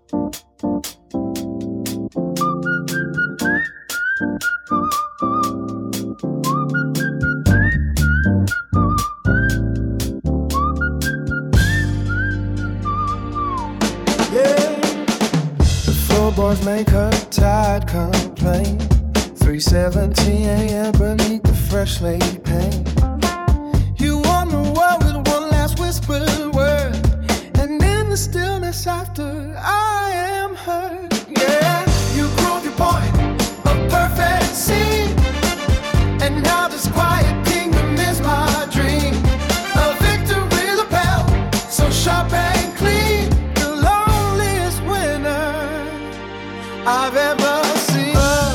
Boys make her tired complain. 3:17 a.m. beneath the fresh laid paint. You want the world with one last whispered word, and in the stillness after I am heard. Yeah, you prove your point, a perfect scene, and now this quiet kingdom is my dream. A victory lapel, so sharp and clean, the loneliest winner I've ever seen.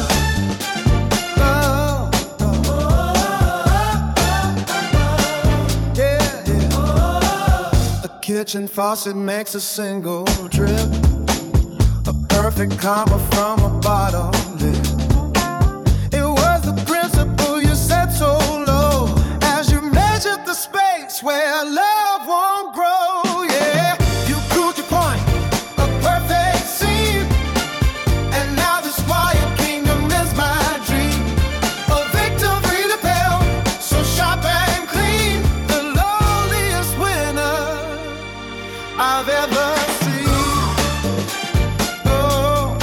A kitchen faucet makes a single drip, a perfect combo from a bottle lid. It was the principle you set so low, as you measured the space where love won't grow. Yeah, you proved your point, a perfect scene, and now this quiet kingdom is my dream. A victory lapel, so sharp and clean, the loneliest winner I've ever seen. Oh,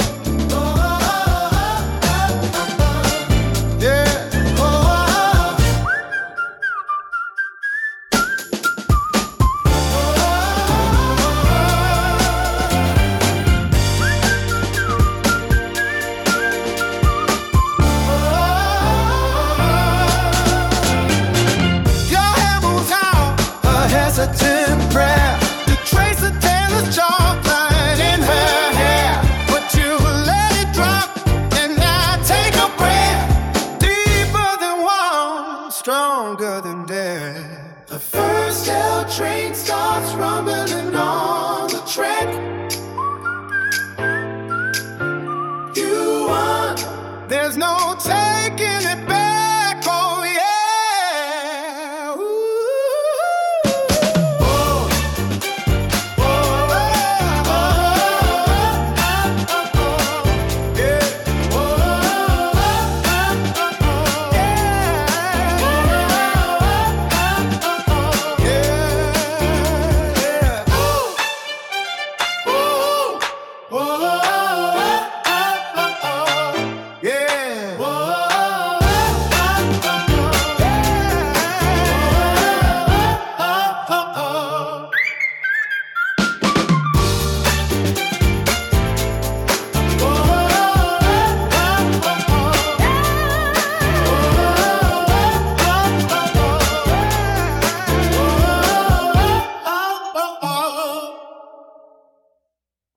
yeah, oh. Your hand moves out, a hesitant prayer to trace a tailor's chalk line in her hair. But you let it drop, and I take a breath, deeper than one, stronger than dare. The first L train starts rumbling on the track. You won, there's no taking it back. Oh yeah. Ooh. Oh. Oh,